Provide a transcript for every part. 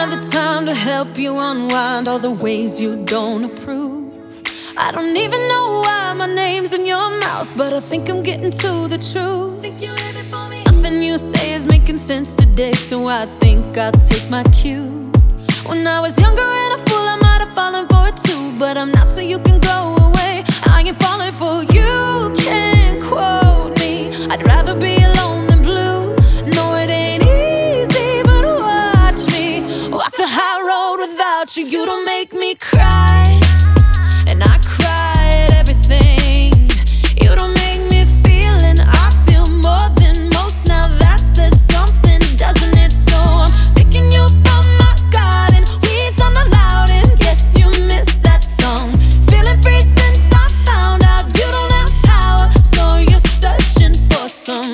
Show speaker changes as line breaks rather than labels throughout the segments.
have the time to help you unwind all the ways you don't approve. I don't even know why my name's in your mouth, but I think I'm getting to the truth. Nothing you say is making sense today, so I think I'll take my cue. When I was younger and a fool, I might have fallen for it too, but I'm not, so you can go away. I ain't falling for you, can't quote me. I'd rather be alone than blue. No, it ain't easy, but watch me walk the high road without you. You don't make me cry, and I cry at everything. You don't make me feel, and I feel more than most. Now that says something, doesn't it? So I'm picking you from my garden, weeds on the loud, and guess you missed that song. Feeling free since I found out you don't have power, so you're searching for some.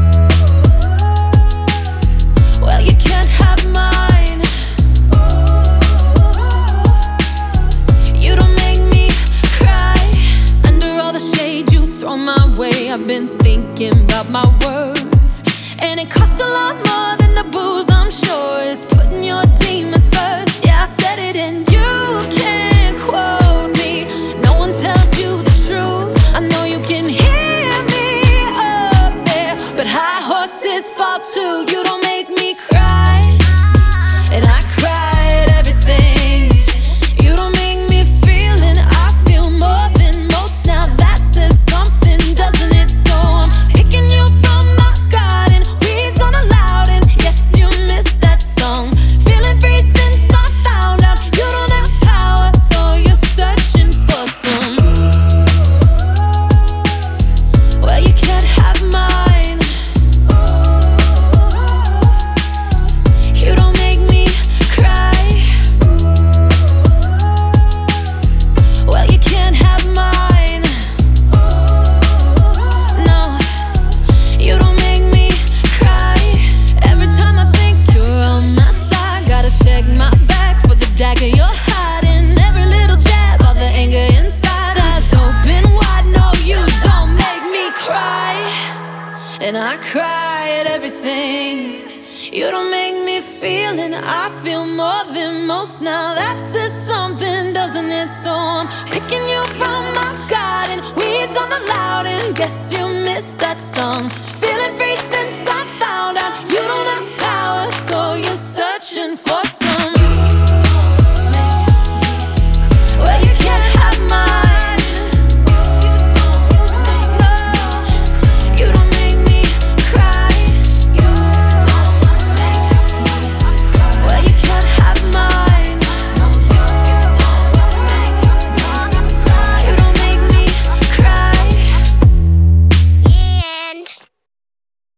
Well, you can't have mine. You don't make me cry. Under all the shade you throw my way, I've been thinking about my worth, and it costs a lot more than the booze, I'm sure. It's putting your demons first. Yeah, I said it, and you can't quote me. No one tells you the truth. I know you can hear me up there, but high horses fall too. You don't make me cry, and I cry at everything. You don't make me feel, and I feel more than most. Now that says something, doesn't it? So I'm picking you from my garden, weeds on the loud, and yes, you missed that song. Feeling free since I found out you don't have power, so you're searching for some. Well, you can't have mine. You don't make me cry. Well, you can't have mine. No, you don't make me cry. Every time I think you're on my side, gotta check my back for the dagger you're hiding. Every little jab, all the anger inside. Eyes open wide, no, you don't make me cry, and I cry at everything. You don't make me feel, and I feel more than most. Now that says something, doesn't it? So I'm picking you from my garden, weeds on the loud, and guess you missed that song.